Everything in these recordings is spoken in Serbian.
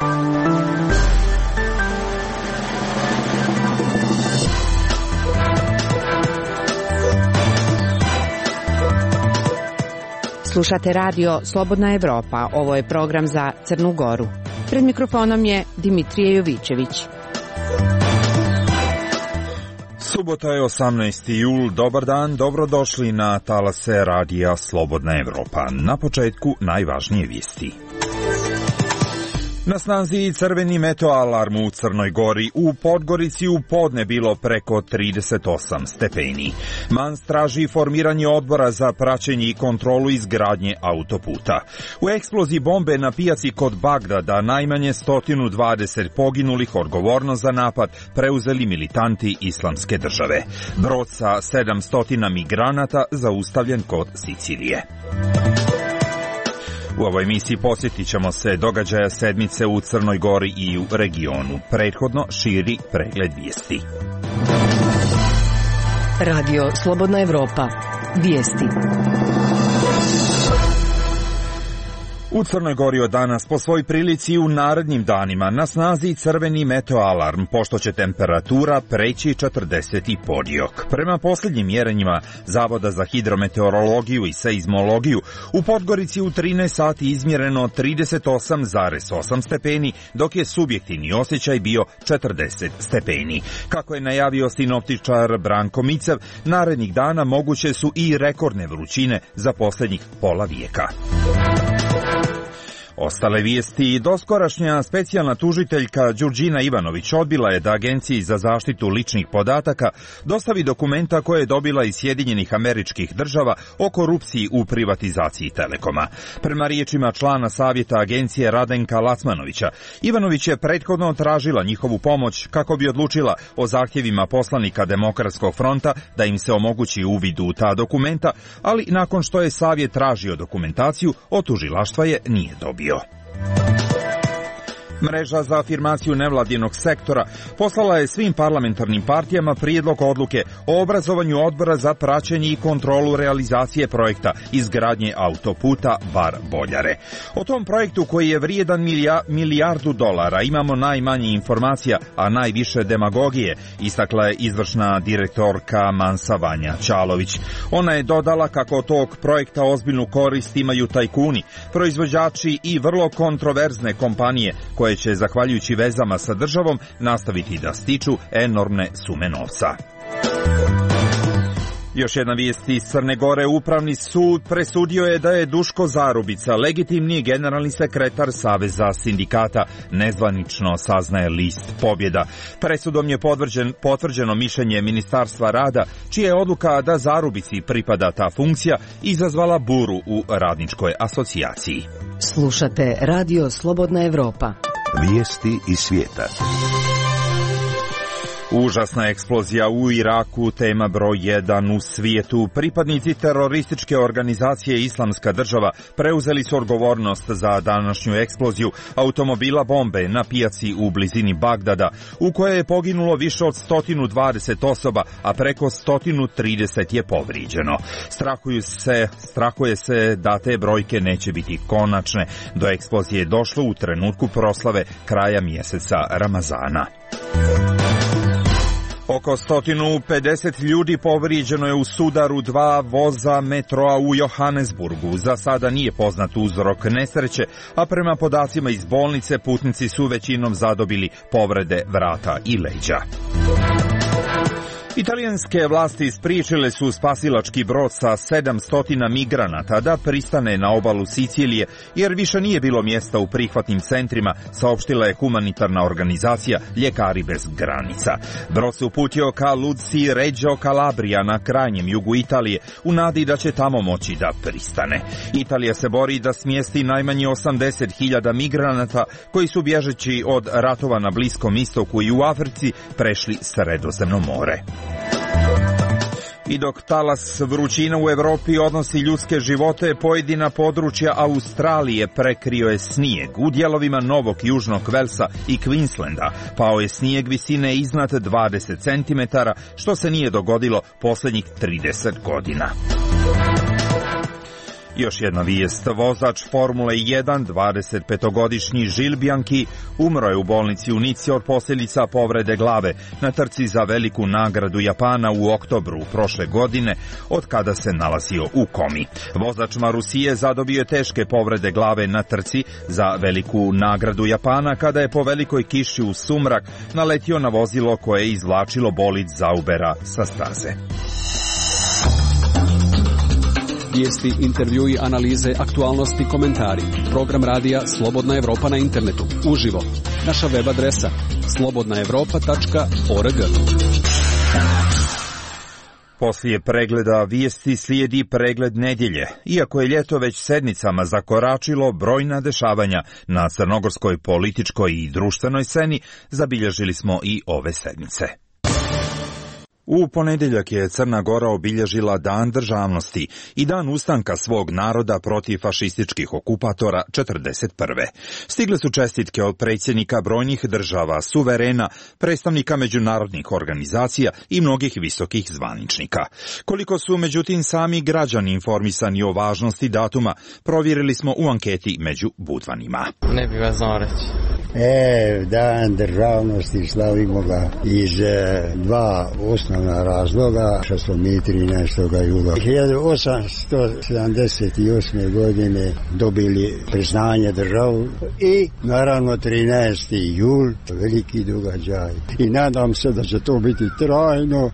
Slušate radio Slobodna Evropa. Ovo je program za Crnu Goru. Pred mikrofonom je Dimitrije Jovićević. Subota je 18. jul. Dobar dan, dobrodošli na talase radija Slobodna Evropa. Na početku najvažnije vijesti. Na snazi crveni meteoalarm u Crnoj Gori. U Podgorici u podne bilo preko 38 stepeni. MANS traži formiranje odbora za praćenje i kontrolu izgradnje autoputa. U eksploziji bombe na pijaci kod Bagdada najmanje 120 poginulih, odgovornost za napad preuzeli militanti Islamske države. Brod sa 700 migranata zaustavljen kod Sicilije. U ovoj emisiji posjetit ćemo se događaja sedmice u Crnoj Gori i u regionu. Prethodno širi pregled vijesti. Radio Slobodna Evropa. Vijesti. U Crnoj Gori od danas po svoj prilici u narednim danima na snazi crveni meteoalarm, pošto će temperatura preći 40 podiok. Prema posljednjim mjerenjima Zavoda za hidrometeorologiju i seizmologiju, u Podgorici u 13 sati izmjereno 38,8 stepeni, dok je subjektivni osjećaj bio 40 stepeni. Kako je najavio sinoptičar Branko Micev, narednih dana moguće su i rekordne vrućine za posljednjih pola vijeka. Ostale vijesti. Doskorašnja specijalna tužiteljka Đurđina Ivanović odbila je da Agenciji za zaštitu ličnih podataka dostavi dokumenta koje je dobila iz Sjedinjenih Američkih Država o korupciji u privatizaciji Telekoma. Prema riječima člana savjeta agencije Radenka Lacmanovića, Ivanović je prethodno tražila njihovu pomoć kako bi odlučila o zahtjevima poslanika Demokratskog fronta da im se omogući uvid u ta dokumenta, ali nakon što je savjet tražio dokumentaciju, od tužilaštva je nije dobio. Mreža za afirmaciju nevladinog sektora poslala je svim parlamentarnim partijama prijedlog odluke o obrazovanju odbora za praćenje i kontrolu realizacije projekta izgradnje autoputa Bar-Boljare. O tom projektu, koji je vrijedan milijardu dolara, imamo najmanje informacija, a najviše demagogije, istakla je izvršna direktorka MANS-a Vanja Ćalović. Ona je dodala kako od tog projekta ozbiljnu korist imaju tajkuni, proizvođači i vrlo kontroverzne kompanije koje će, zahvaljujući vezama sa državom, nastaviti da stiču enormne sume novca. Još jedna vijest iz Crne Gore. Upravni sud presudio je da je Duško Zarubica, legitimni generalni sekretar Saveza sindikata, nezvanično, saznaje list Pobjeda. Presudom je potvrđeno mišljenje Ministarstva rada, čija je odluka da Zarubici pripada ta funkcija izazvala buru u radničkoj asocijaciji. Slušate Radio Slobodna Evropa. Vijesti iz svijeta. Užasna eksplozija u Iraku, tema broj 1 u svijetu. Pripadnici terorističke organizacije Islamska država preuzeli su odgovornost za današnju eksploziju automobila bombe na pijaci u blizini Bagdada, u kojoj je poginulo više od 120 osoba, a preko 130 je povrijeđeno. Strahuje se da te brojke neće biti konačne. Do eksplozije je došlo u trenutku proslave kraja mjeseca Ramazana. Oko 150 ljudi povrijeđeno je u sudaru 2 voza metroa u Johannesburgu. Za sada nije poznat uzrok nesreće, a prema podacima iz bolnice putnici su većinom zadobili povrede vrata i leđa. Italijanske vlasti spriječile su spasilački brod sa 700 migranata da pristane na obalu Sicilije, jer više nije bilo mjesta u prihvatnim centrima, saopštila je humanitarna organizacija Ljekari bez granica. Brod se uputio ka luci Reggio Calabria na krajnjem jugu Italije, u nadi da će tamo moći da pristane. Italija se bori da smjesti najmanje 80.000 migranata koji su, bježeći od ratova na Bliskom istoku i u Africi, prešli Sredozemno more. I dok talas vrućina u Europi odnosi ljudske živote, pojedina područja Australije prekrio je snijeg. U dijelovima Novog Južnog Velsa i Queenslanda pao je snijeg visine iznad 20 cm, što se nije dogodilo posljednjih 30 godina. Još jedna vijest. Vozač Formule 1, 25-godišnji Gilles Bianchi, umro je u bolnici u Nici od posljedica povrede glave na trci za veliku nagradu Japana u oktobru prošle godine, od kada se nalazio u komi. Vozač Marusije zadobio je teške povrede glave na trci za veliku nagradu Japana kada je po velikoj kiši u sumrak naletio na vozilo koje je izvlačilo bolid Zaubera sa staze. Vijesti, intervjui, analize, aktualnosti, komentari. Program radija Slobodna Evropa na internetu. Uživo. Naša web adresa slobodnaevropa.org. Poslije pregleda vijesti slijedi pregled nedjelje. Iako je ljeto već sedmicama zakoračilo, brojna dešavanja na crnogorskoj političkoj i društvenoj sceni zabilježili smo i ove sedmice. U ponedjeljak je Crna Gora obilježila Dan državnosti i dan ustanka svog naroda protiv fašističkih okupatora 1941. Stigle su čestitke od predsjednika brojnih država, suverena, predstavnika međunarodnih organizacija i mnogih visokih zvaničnika. Koliko su međutim sami građani informisani o važnosti datuma, provjerili smo u anketi među Budvanima. Ne bi vas znao reći. Dan državnosti slavimo ga iz dva osnovna razloga, što smo mi 13. jula 1878. godine dobili priznanje državu i naravno 13. jul, veliki događaj. I nadam se da će to biti trajno.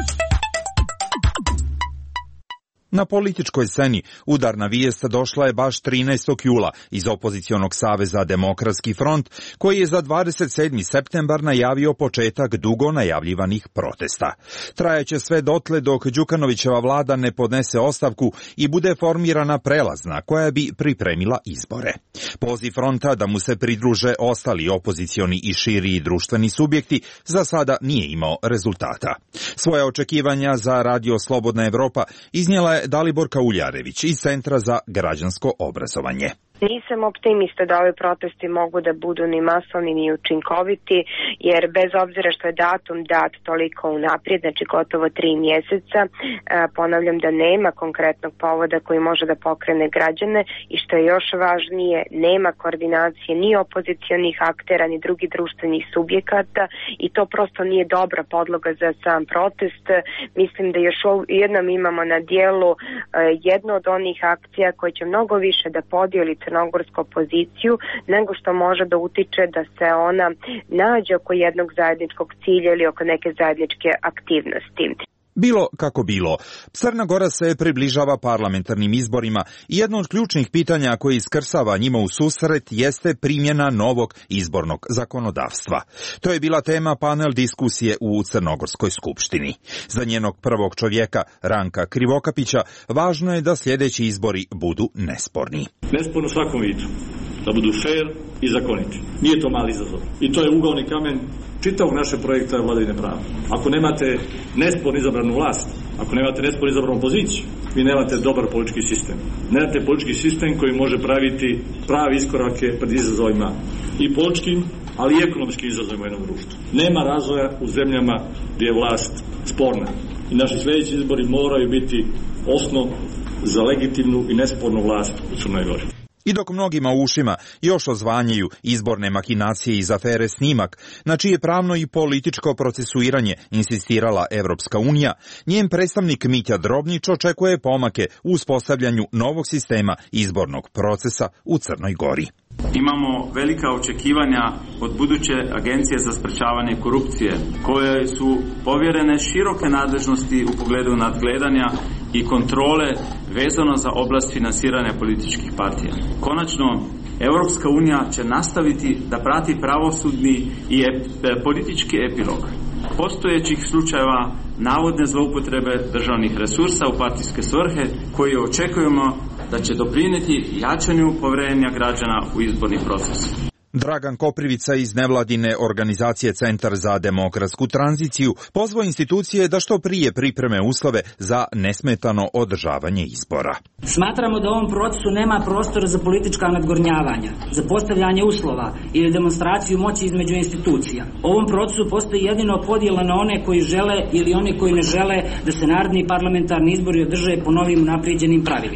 Na političkoj sceni udarna vijest došla je baš 13. jula iz opozicionog saveza Demokratski front, koji je za 27. septembar najavio početak dugo najavljivanih protesta. Trajaće sve dotle dok Đukanovićeva vlada ne podnese ostavku i bude formirana prelazna koja bi pripremila izbore. Poziv fronta da mu se pridruže ostali opozicioni i širi društveni subjekti za sada nije imao rezultata. Svoje očekivanja za Radio Slobodna Evropa iznijela je Daliborka Uljarević iz Centra za građansko obrazovanje. Nisam optimista da ovi protesti mogu da budu ni masovni ni učinkoviti, jer bez obzira što je datum dat toliko unaprijed, znači gotovo 3 mjeseca, ponavljam da nema konkretnog povoda koji može da pokrene građane i što je još važnije, nema koordinacije ni opozicionih aktera ni drugih društvenih subjekata i to prosto nije dobra podloga za sam protest. Mislim da još jednom imamo na dijelu jednu od onih akcija koje će mnogo više da podijeli crnogorsku opoziciju nego što može da utiče da se ona nađe oko jednog zajedničkog cilja ili oko neke zajedničke aktivnosti. Bilo kako bilo, Crna Gora se približava parlamentarnim izborima i jedno od ključnih pitanja koje iskrsava njima u susret jeste primjena novog izbornog zakonodavstva. To je bila tema panel diskusije u Crnogorskoj skupštini. Za njenog prvog čovjeka, Ranka Krivokapića, važno je da sljedeći izbori budu nesporni. Nesporno u svakom vidu, da budu fair i zakoniti. Nije to mali izazov. I to je ugaoni kamen čitavog našeg projekta vladavine prava. Ako nemate nesporno izabranu vlast, ako nemate nesporno izabranu opoziciju, vi nemate dobar politički sistem. Nemate politički sistem koji može praviti pravi iskorake pred izazovima i političkim, ali i ekonomskim izazovima jednog društva. Nema razvoja u zemljama gdje je vlast sporna. I naši sljedeći izbori moraju biti osnov za legitimnu i nespornu vlast u Crnoj Gori. I dok mnogima u ušima još ozvanjaju izborne mahinacije iz afere Snimak, na čije pravno i političko procesuiranje insistirala Evropska unija, njen predstavnik Mitja Drobnić očekuje pomake u uspostavljanju novog sistema izbornog procesa u Crnoj Gori. Imamo velika očekivanja od buduće Agencije za sprečavanje korupcije, koje su povjerene široke nadležnosti u pogledu nadgledanja i kontrole vezano za oblast finansiranja političkih partija. Konačno, Europska unija će nastaviti da prati pravosudni i politički epilog postojećih slučajeva navodne zloupotrebe državnih resursa u partijske svrhe, koje očekujemo da će doprinijeti jačanju povjerenja građana u izborni proces. Dragan Koprivica iz nevladine organizacije Centar za demokratsku tranziciju pozvao institucije da što prije pripreme uslove za nesmetano održavanje izbora. Smatramo da u ovom procesu nema prostora za politička nadgornjavanja, za postavljanje uslova ili demonstraciju moći između institucija. U ovom procesu postoji jedino podjela na one koji žele ili one koji ne žele da se naredni parlamentarni izbori održe po novim unaprijeđenim pravilima.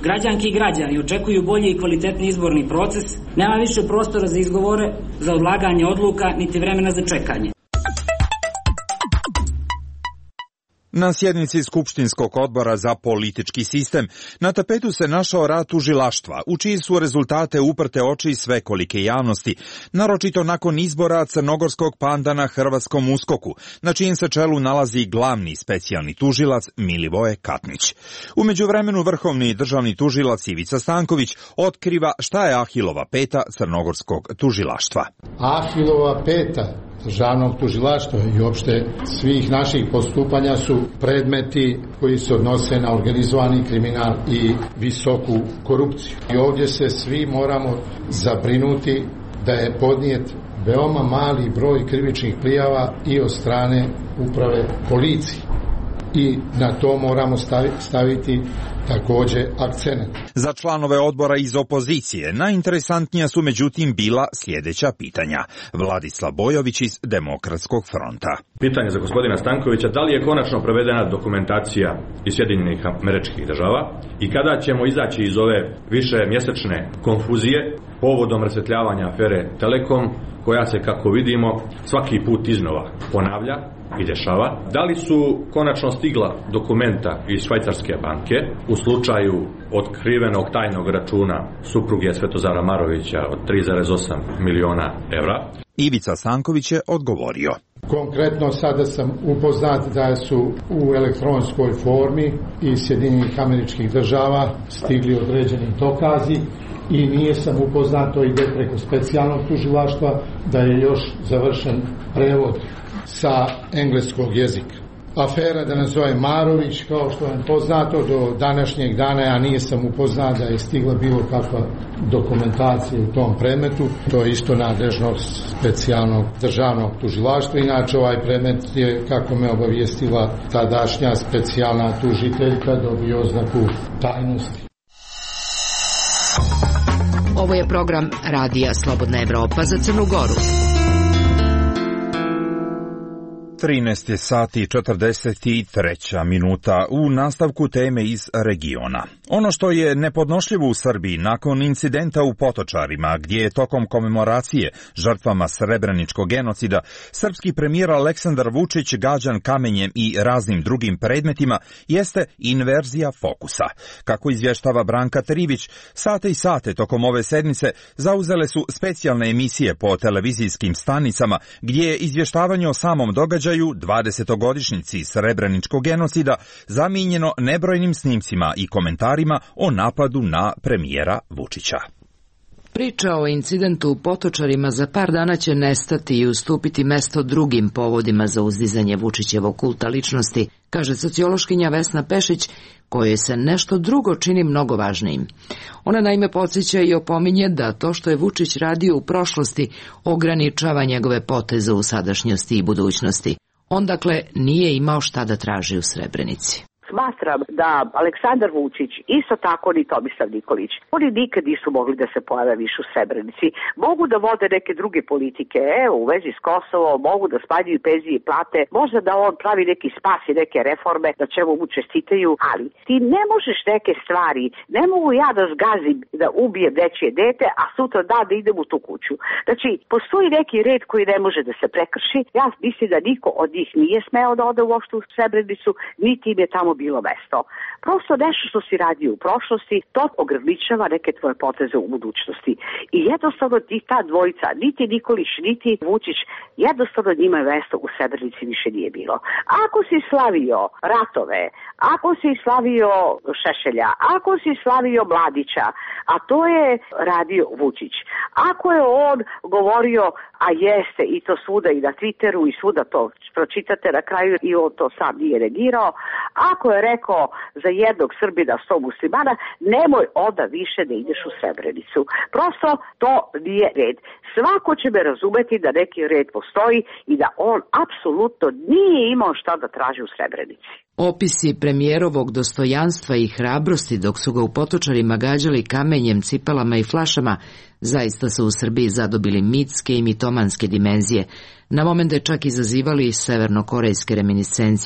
građanke i građani očekuju bolji i kvalitetni izborni proces, nema više prostora za izgovore, za odlaganje odluka, niti vremena za čekanje. Na sjednici Skupštinskog odbora za politički sistem na tapetu se našao rad tužilaštva, u čiji su rezultate uprte oči svekolike javnosti, naročito nakon izbora crnogorskog pandana hrvatskom USKOK-u, na čijem se čelu nalazi glavni specijalni tužilac Milivoje Katnić. U međuvremenu vrhovni državni tužilac Ivica Stanković otkriva šta je Ahilova peta crnogorskog tužilaštva. Ahilova peta državnog tužilaštva i uopšte svih naših postupanja su predmeti koji se odnose na organizovani kriminal i visoku korupciju. I ovdje se svi moramo zabrinuti da je podnijet veoma mali broj krivičnih prijava i od strane uprave policije. I na to moramo staviti također akcenat. Za članove odbora iz opozicije najinteresantnija su međutim bila sljedeća pitanja. Vladislav Bojović iz Demokratskog fronta. Pitanje za gospodina Stankovića: da li je konačno provedena dokumentacija iz Sjedinjenih Američkih Država i kada ćemo izaći iz ove više mjesečne konfuzije povodom rasvjetljavanja afere Telekom, koja se, kako vidimo, svaki put iznova ponavlja i dešava? Da li su konačno stigla dokumenta iz švajcarske banke u slučaju otkrivenog tajnog računa supruge Svetozara Marovića od 3,8 miliona evra? Ivica Stanković je odgovorio. Konkretno sada sam upoznat da su u elektronskoj formi iz Sjedinjenih Američkih Država stigli određeni dokazi i nije sam upoznat, to ide preko specijalnog tužilaštva, da je još završen prevod sa engleskog jezika. Afera, da nazovem Marović, kao što je poznato, do današnjeg dana ja nisam upoznat da je stigla bilo kakva dokumentacija u tom predmetu. To je isto nadležnost specijalnog državnog tužilaštva. Inače, ovaj predmet je, kako me obavijestila tadašnja specijalna tužiteljka, dobio oznaku tajnosti. Ovo je program Radija Slobodna Evropa za Crnu Goru. 13 sati 43 minuta u nastavku teme iz regiona. Ono što je nepodnošljivo u Srbiji nakon incidenta u Potočarima, gdje je tokom komemoracije žrtvama srebreničkog genocida srpski premijer Aleksandar Vučić gađan kamenjem i raznim drugim predmetima, jeste inverzija fokusa. Kako izvještava Branka Trivić, sate i sate tokom ove sedmice zauzele su specijalne emisije po televizijskim stanicama, gdje je izvještavanje o samom događaju 20-godišnjici srebreničkog genocida zamijenjeno nebrojnim snimcima i komentarima o napadu na premijera Vučića. Priča o incidentu u Potočarima za par dana će nestati i ustupiti mesto drugim povodima za uzdizanje Vučićevog kulta ličnosti, kaže sociološkinja Vesna Pešić, kojoj se nešto drugo čini mnogo važnijim. Ona naime podsjeća i opominje da to što je Vučić radio u prošlosti ograničava njegove poteze u sadašnjosti i budućnosti. On dakle nije imao šta da traži u Srebrenici. Smatram da Aleksandar Vučić, isto tako ni Tomislav Nikolić, oni nikad nisu mogli da se pojave više u Srebrenici. Mogu da vode neke druge politike, u vezi s Kosovom, mogu da smanjuju penzije i plate, možda da on pravi neki spas i neke reforme, na čemu mu čestitaju, ali ti ne možeš neke stvari, ne mogu ja da zgazim da ubijem nečije dete, a sutra da idem u tu kuću. Znači, postoji neki red koji ne može da se prekrši. Ja mislim da niko od njih nije smeo da ode uopšte u Srebrenicu, niti im je tamo bilo mesto. Prosto nešto što si radio u prošlosti, to ograničava neke tvoje poteze u budućnosti. I jednostavno ta dvojica, niti Nikolić, niti Vučić, jednostavno njima mesto u Srebrenici više nije bilo. Ako si slavio ratove, ako si slavio Šešelja, ako si slavio Mladića, a to je radio Vučić. Ako je on govorio, a jeste i to svuda i na Twitteru i svuda to pročitate na kraju i on to sam nije negirao, ako je rekao za jednog Srbina 100 muslimana, nemoj onda više da ideš u Srebrenicu. Prosto to nije red. Svako će me razumeti da neki red postoji i da on apsolutno nije imao šta da traži u Srebrenici. Opisi premijerovog dostojanstva i hrabrosti dok su ga u Potočarima gađali kamenjem, cipelama i flašama zaista su u Srbiji zadobili mitske i mitomanske dimenzije, na momente čak izazivali severnokorejske reminiscencije,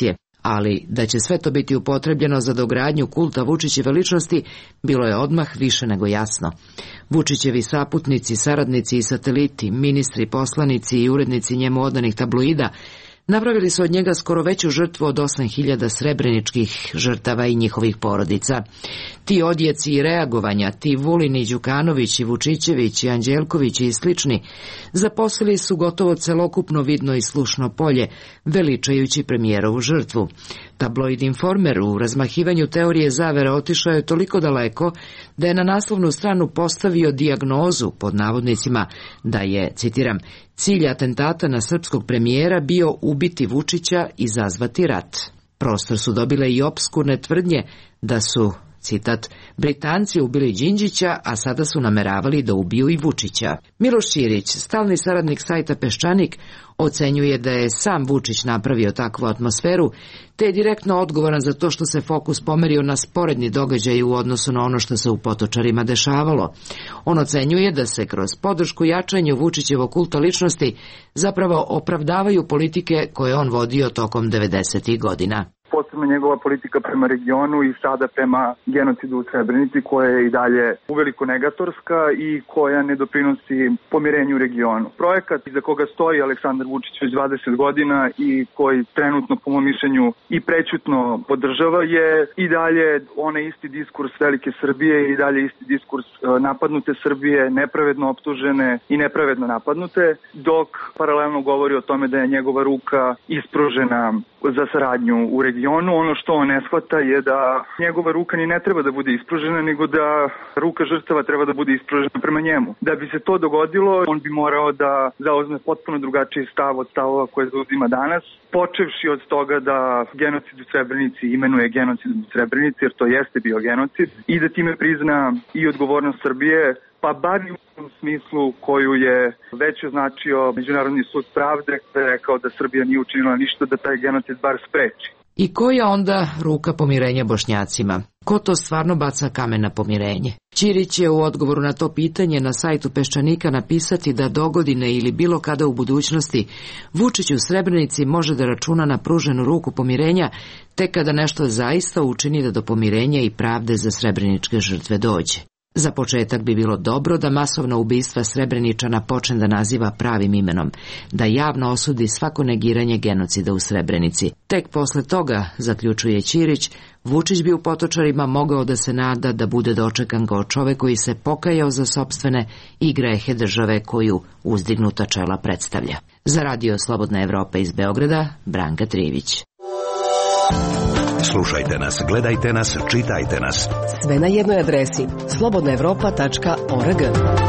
ali da će sve to biti upotrebljeno za dogradnju kulta Vučićeve ličnosti bilo je odmah više nego jasno. Vučićevi saputnici, saradnici i sateliti, ministri, poslanici i urednici njemu oddanih tabloida napravili su od njega skoro veću žrtvu od 8.000 srebreničkih žrtava i njihovih porodica. Ti odjeci i reagovanja, ti Vulin i Đukanović i Vučićević i Anđelković i slični, zaposlili su gotovo celokupno vidno i slušno polje, veličajući premijerovu žrtvu. Tabloid Informer u razmahivanju teorije zavere otišao je toliko daleko da je na naslovnu stranu postavio dijagnozu, pod navodnicima, da je, citiram, cilj atentata na srpskog premijera bio ubiti Vučića i izazvati rat. Prostor su dobile i opskurne tvrdnje da su, citat, Britanci ubili Đinđića, a sada su nameravali da ubiju i Vučića. Miloš Ćirić, stalni saradnik sajta Peščanik, ocenjuje da je sam Vučić napravio takvu atmosferu, te je direktno odgovoran za to što se fokus pomerio na sporedni događaj u odnosu na ono što se u Potočarima dešavalo. On ocenjuje da se kroz podršku jačanju Vučićevog kulta ličnosti zapravo opravdavaju politike koje on vodio tokom 90. godina. Posebno njegova politika prema regionu i sada prema genocidu u Srebrenici, koja je i dalje uveliko negatorska i koja ne doprinosi pomirenju u regionu. Projekat iza koga stoji Aleksandar Vučić već 20 godina i koji trenutno, po mom mišljenju, i prećutno podržava je i dalje onaj isti diskurs velike Srbije i dalje isti diskurs napadnute Srbije, nepravedno optužene i nepravedno napadnute, dok paralelno govori o tome da je njegova ruka ispružena za saradnju u regionu. Ono što on ne shvata je da njegova ruka ni ne treba da bude ispružena, nego da ruka žrtava treba da bude ispružena prema njemu. Da bi se to dogodilo, on bi morao da zauzme potpuno drugačiji stav od stavova koje zauzima danas, počevši od toga da genocid u Srebrenici imenuje genocid u Srebrenici, jer to jeste bio genocid, i da time prizna i odgovornost Srbije, pa bar i u smislu koju je već označio Međunarodni sud pravde, kada je rekao da Srbija nije učinila ništa da taj genocid bar spreči. I koja onda ruka pomirenja Bošnjacima? Ko to stvarno baca kamen na pomirenje? Ćirić je u odgovoru na to pitanje na sajtu Peščanika napisati da dogodine ili bilo kada u budućnosti Vučić u Srebrenici može da računa na pruženu ruku pomirenja tek kada nešto zaista učini da do pomirenja i pravde za srebreničke žrtve dođe. Za početak bi bilo dobro da masovna ubistva Srebreničana počne da naziva pravim imenom, da javno osudi svako negiranje genocida u Srebrenici. Tek posle toga, zaključuje Ćirić, Vučić bi u Potočarima mogao da se nada da bude dočekan kao čovek koji se pokajao za sopstvene i grehe države koju uzdignuta čela predstavlja. Za Radio Slobodna Evropa iz Beograda, Branka Trivić. Slušajte nas, gledajte nas, čitajte nas. Sve na jednoj adresi slobodnaevropa.org.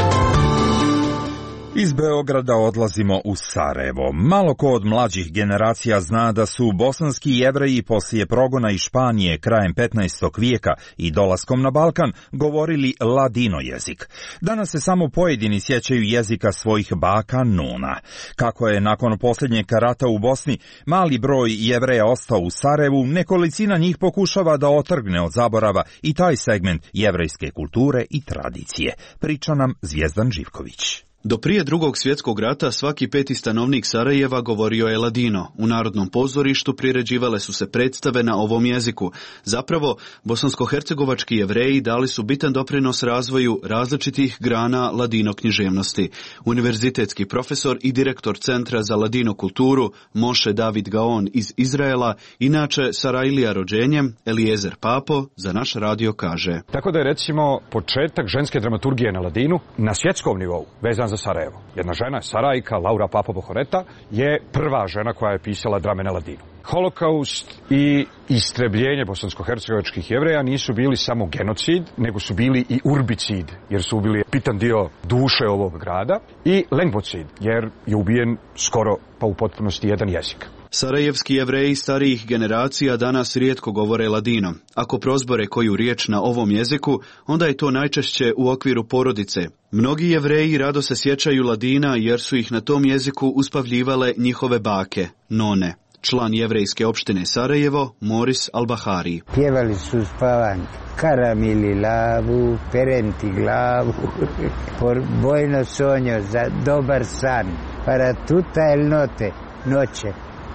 Iz Beograda odlazimo u Sarajevo. Malo ko od mlađih generacija zna da su bosanski Jevreji poslije progona iz Španije krajem 15. vijeka i dolaskom na Balkan govorili ladino jezik. Danas se samo pojedini sjećaju jezika svojih baka nuna. Kako je nakon posljednjeg rata u Bosni mali broj Jevreja ostao u Sarajevu, nekolicina njih pokušava da otrgne od zaborava i taj segment jevrejske kulture i tradicije. Priča nam Zvijezdan Živković. Do prije Drugog svjetskog rata svaki peti stanovnik Sarajeva govorio je ladino. U Narodnom pozorištu priređivale su se predstave na ovom jeziku. Zapravo, bosansko-hercegovački Jevreji dali su bitan doprinos razvoju različitih grana ladino književnosti. Univerzitetski profesor i direktor Centra za ladino kulturu Moshe David Gaon iz Izraela, inače Sarajlija rođenjem, Eliezer Papo, za naš radio kaže. Tako da je recimo početak ženske dramaturgije na ladinu na svjetskom nivou vezan za Sarajevo. Jedna žena, Sarajka, Laura Papo Bohoreta, je prva žena koja je pisala drame na ladinu. Holokaust i istrebljenje bosansko-hercegovačkih Jevreja nisu bili samo genocid, nego su bili i urbicid, jer su ubili bitan dio duše ovog grada, i lengvocid, jer je ubijen skoro pa u potpunosti jedan jezik. Sarajevski Jevreji starijih generacija danas rijetko govore ladino. Ako prozbore koju riječ na ovom jeziku, onda je to najčešće u okviru porodice. Mnogi Jevreji rado se sjećaju ladina jer su ih na tom jeziku uspavljivale njihove bake, none. Član jevrejske opštine Sarajevo, Moris Albahari. Pjevali su spavanke, karamili lavu, perenti glavu, por bojno sonjo za dobar san, para tuta el note, noće.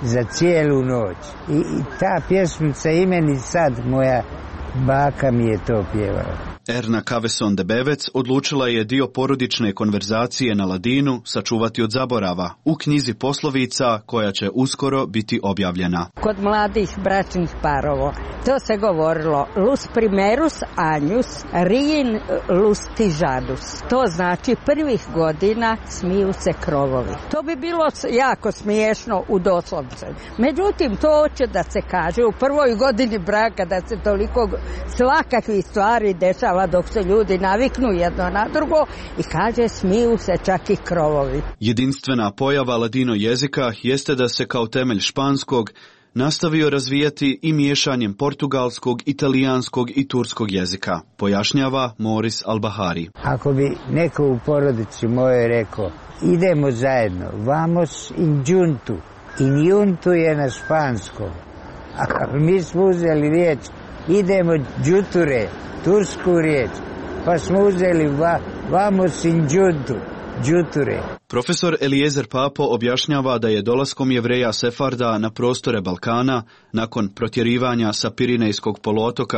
za cijelu noć. I ta pjesmica i meni sad, moja baka mi je to pjevala. Erna Kaveson de Bevec odlučila je dio porodične konverzacije na ladinu sačuvati od zaborava u knjizi poslovica koja će uskoro biti objavljena. Kod mladih bračnih parova to se govorilo lus primerus anjus, rijin lustižadus. To znači prvih godina smiju se krovovi. To bi bilo jako smiješno u doslovce. Međutim, to hoće da se kaže u prvoj godini braka da se toliko svakakvih stvari dešava dok se ljudi naviknu jedno na drugo i kaže smiju se čak i krovovi. Jedinstvena pojava ladino jezika jeste da se kao temelj španskog nastavio razvijati i miješanjem portugalskog, italijanskog i turskog jezika, pojašnjava Moris Albahari. Ako bi neko u porodici mojoj rekao idemo zajedno, vamos in juntu, in juntu je na španskom, a mi smo uzeli riječ idemo džuture, tursku riječ, pa smo uzeli vamos in juntu, džuture. Profesor Eliezer Papo objašnjava da je dolaskom Jevreja Sefarda na prostore Balkana, nakon protjerivanja sa Pirinejskog poluotoka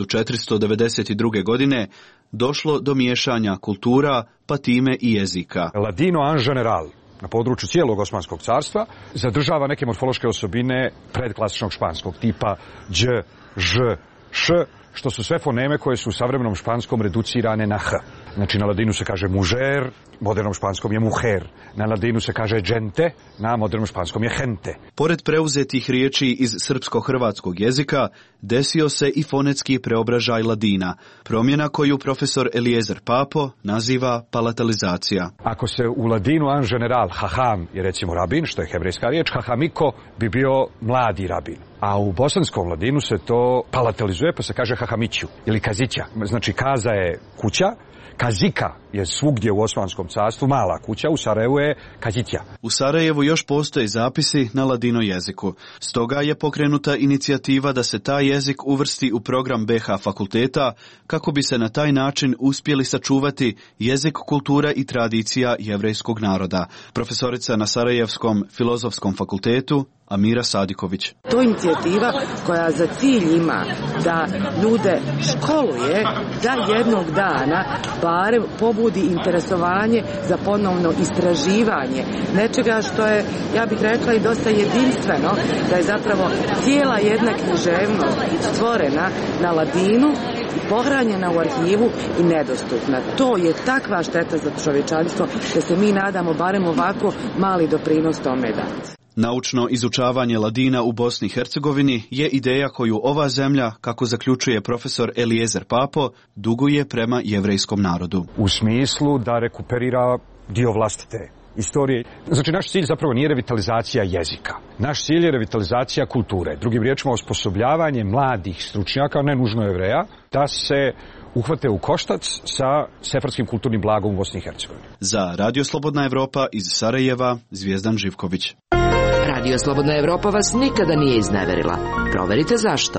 1492. godine, došlo do miješanja kultura, pa time i jezika. Ladino en general na području cijelog Osmanskog carstva zadržava neke morfološke osobine predklasičnog španskog tipa dž, ž, š, što su sve foneme koje su u savremenom španskom reducirane na h. Znači na ladinu se kaže mužer, modernom španskom je muher. Na ladinu se kaže gente, na modernom španskom je gente. Pored preuzetih riječi iz srpsko-hrvatskog jezika, desio se i fonetski preobražaj ladina, promjena koju profesor Eliezer Papo naziva palatalizacija. Ako se u ladinu en general haham je recimo rabin, što je hebrejska riječ, hahamiko bi bio mladi rabin. A u bosanskom ladinu se to palatalizuje pa se kaže hahamiću ili kazića. Znači kaza je kuća, kazika je svugdje u Osmanskom carstvu mala kuća, u Sarajevu je kazića. U Sarajevu još postoje zapisi na ladino jeziku. Stoga je pokrenuta inicijativa da se taj jezik uvrsti u program BH fakulteta kako bi se na taj način uspjeli sačuvati jezik, kultura i tradicija jevrejskog naroda. Profesorica na Sarajevskom filozofskom fakultetu Amira Sadiković. To je inicijativa koja za cilj ima da ljude školuje da jednog dana barem pobudi interesovanje za ponovno istraživanje nečega što je, ja bih rekla, i dosta jedinstveno, da je zapravo cijela jedna književnost stvorena na ladinu, pohranjena u arhivu i nedostupna. To je takva šteta za čovječanstvo da se mi nadamo barem ovako mali doprinos tome dati. Naučno izučavanje ladina u Bosni i Hercegovini je ideja koju ova zemlja, kako zaključuje profesor Eliezer Papo, duguje prema jevrejskom narodu. U smislu da rekuperira dio vlastite istorije. Znači, naš cilj zapravo nije revitalizacija jezika. Naš cilj je revitalizacija kulture. Drugim riječima, osposobljavanje mladih stručnjaka, ne nužno Jevreja, da se uhvate u koštac sa sefardskim kulturnim blagom u Bosni i Hercegovini. Za Radio Slobodna Evropa iz Sarajeva, Zvijezdan Živković. Radio Slobodna Evropa vas nikada nije izneverila. Proverite zašto.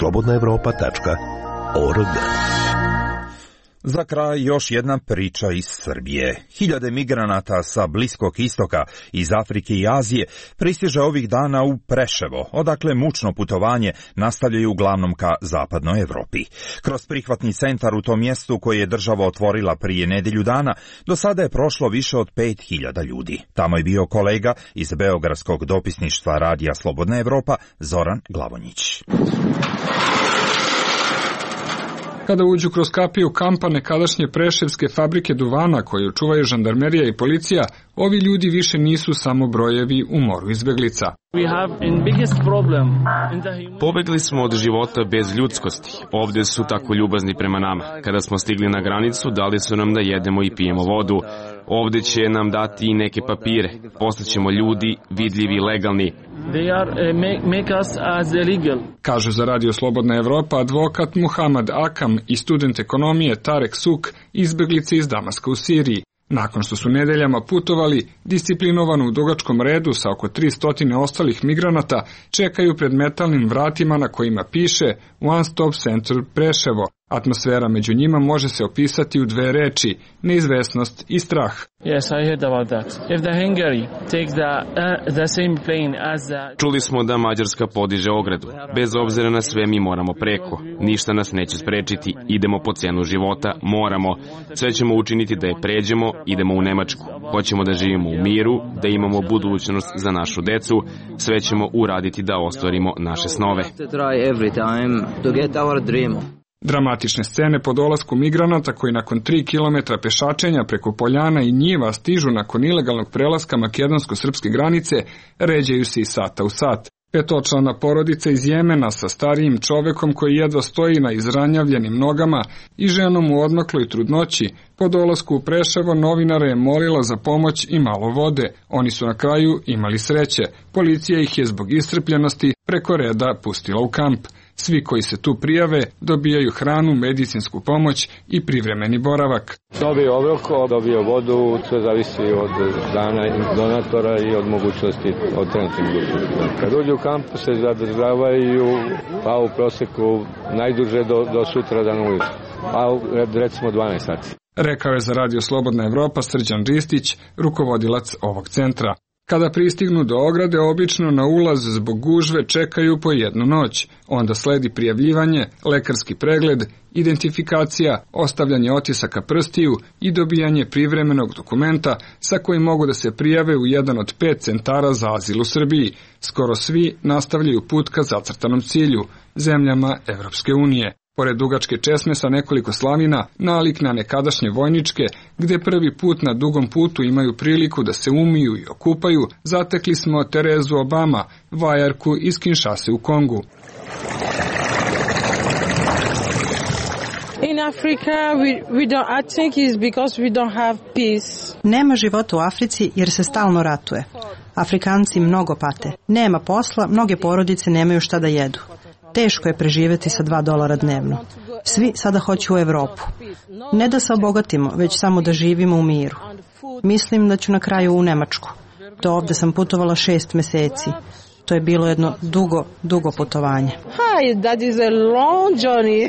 slobodnaevropa.org. Za kraj još jedna priča iz Srbije. Hiljade migranata sa Bliskog istoka, iz Afrike i Azije pristiže ovih dana u Preševo, odakle mučno putovanje nastavljaju uglavnom ka zapadnoj Evropi. Kroz prihvatni centar u tom mjestu koje je država otvorila prije nedjelju dana, do sada je prošlo više od 5000 ljudi. Tamo je bio kolega iz Beogradskog dopisništva Radija Slobodna Evropa, Zoran Glavonjić. Kada uđu kroz kapiju kampa nekadašnje preševske fabrike duvana koju čuvaju žandarmerija i policija, ovi ljudi više nisu samo brojevi u moru izbeglica. Pobegli smo od života bez ljudskosti. Ovdje su tako ljubazni prema nama. Kada smo stigli na granicu, dali su nam da jedemo i pijemo vodu. Ovdje će nam dati i neke papire. Postaćemo ljudi, vidljivi, legalni. Kažu za Radio Slobodna Evropa advokat Muhamad Akam i student ekonomije Tarek Suk, izbeglice iz Damaska u Siriji. Nakon što su nedeljama putovali, disciplinovano u dugačkom redu sa oko 300 ostalih migranata, čekaju pred metalnim vratima na kojima piše One Stop Center Preševo, Atmosfera među njima može se opisati u dve reči: neizvesnost i strah. Čuli smo da Mađarska podiže ogradu. Bez obzira na sve mi moramo preko. Ništa nas neće sprečiti. Idemo po cenu života, moramo. Sve ćemo učiniti da je pređemo, idemo u Nemačku. Hoćemo da živimo u miru, da imamo budućnost za našu decu. Sve ćemo uraditi da ostvarimo naše snove. Dramatične scene po dolasku migranata koji nakon 3 kilometra pešačenja preko poljana i njiva stižu nakon ilegalnog prelaska makedonsko-srpske granice ređaju se iz sata u sat. 5-člana porodica iz Jemena sa starijim čovekom koji jedva stoji na izranjavljenim nogama i ženom u odmakloj trudnoći po dolasku u Preševo novinara je molila za pomoć i malo vode. Oni su na kraju imali sreće. Policija ih je zbog iscrpljenosti preko reda pustila u kamp. Svi koji se tu prijave dobijaju hranu, medicinsku pomoć i privremeni boravak. Dobio obroko, dobio vodu, sve zavisi od dana donatora i od mogućnosti, od trenutnih mogućnosti. Kad uđu u kamp se zadržavaju pa u proseku najduže do sutra dan ujutro, a recimo 12 sati. Rekao je za Radio Slobodna Evropa Srđan Ristić, rukovodilac ovog centra. Kada pristignu do ograde, obično na ulaz zbog gužve čekaju po jednu noć. Onda sledi prijavljivanje, lekarski pregled, identifikacija, ostavljanje otisaka prstiju i dobijanje privremenog dokumenta sa kojim mogu da se prijave u jedan od 5 centara za azil u Srbiji. Skoro svi nastavljaju put ka zacrtanom cilju, zemljama Evropske unije. Pored dugačke česme sa nekoliko slavina, nalik na nekadašnje vojničke, gde prvi put na dugom putu imaju priliku da se umiju i okupaju, zatekli smo Terezu Obama, vajarku iz Kinshase u Kongu. In Africa, I think is because we don't have peace. Nema života u Africi jer se stalno ratuje. Afrikanci mnogo pate. Nema posla, mnoge porodice nemaju šta da jedu. Teško je preživjeti sa $2 dnevno. Svi sada hoću u Evropu. Ne da se obogatimo, već samo da živimo u miru. Mislim da ću na kraju u Nemačku. Do ovde sam putovala 6 meseci. To je bilo jedno dugo putovanje. Hi, that is a long journey.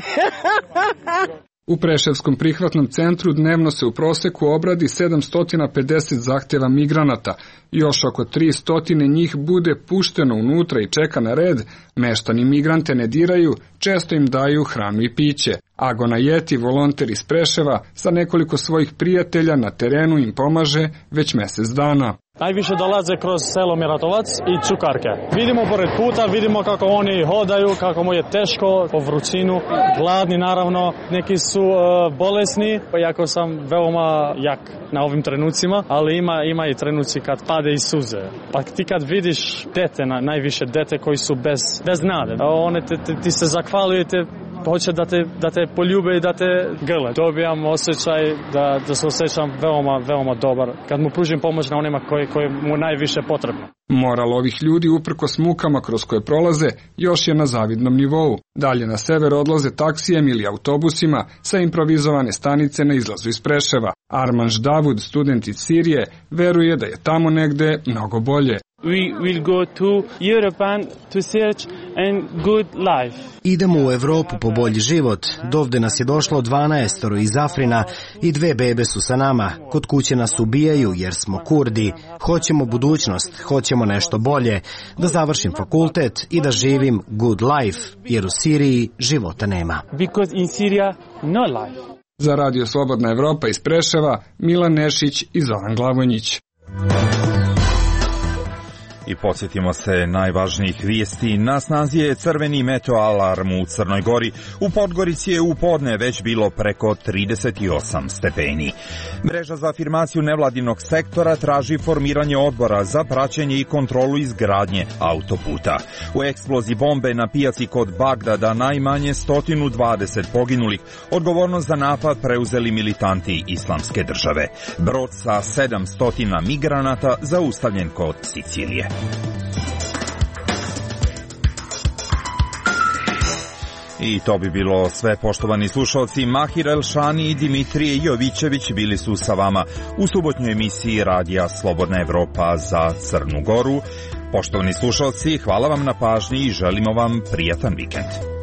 U Preševskom prihvatnom centru dnevno se u proseku obradi 750 zahtjeva migranata. Još oko 300 njih bude pušteno unutra i čeka na red. Meštani migrante ne diraju, često im daju hranu i piće. Agona Jeti, volonter iz Preševa, sa nekoliko svojih prijatelja na terenu im pomaže već mjesec dana. Najviše dolaze kroz selo Miratovac i Cukarke. Vidimo pored puta, vidimo kako oni hodaju, kako mu je teško, po vrućinu, gladni naravno, neki su bolesni, iako sam veoma jak na ovim trenucima, ali ima i trenuci kad pade i suze. Pa ti kad vidiš dete, najviše dete koji su bez nade, ti se zahvaljujete, hoće da te poljube i da te grle. Dobijam osjećaj da se osjećam veoma dobar kad mu pružim pomoć na onima koje mu najviše potrebno. Moral ovih ljudi uprkos mukama kroz koje prolaze još je na zavidnom nivou. Dalje na sever odlaze taksijem ili autobusima sa improvizovane stanice na izlazu iz Preševa. Armanš Davud, student iz Sirije, veruje da je tamo negde mnogo bolje. We will go to Europe to search a good life. Idemo u Evropu po bolji život. Dovde nas je došlo 12 iz Afrina i 2 bebe su sa nama. Kod kuće nas ubijaju jer smo Kurdi. Hoćemo budućnost, hoćemo nešto bolje. Da završim fakultet i da živim good life, jer u Siriji života nema. Because in Syria no life. Za Radio Slobodna Evropa iz Preševa, Milan Nešić i Zoran Glavonjić. I podsjetimo se najvažnijih vijesti. Na snazi je crveni meteo alarm u Crnoj Gori. U Podgorici je u podne već bilo preko 38 stepeni. Mreža za afirmaciju nevladinog sektora traži formiranje odbora za praćenje i kontrolu izgradnje autoputa. U eksploziji bombe na pijaci kod Bagdada najmanje 120 poginulih. Odgovornost za napad preuzeli militanti Islamske države. Brod sa 700 migranata zaustavljen kod Sicilije. I to bi bilo sve, poštovani slušalci. Mahir Elšani i Dimitrije Jovićević bili su sa vama u subotnjoj emisiji Radija Slobodna Evropa za Crnu Goru. Poštovani slušalci, hvala vam na pažnji i želimo vam prijatan vikend.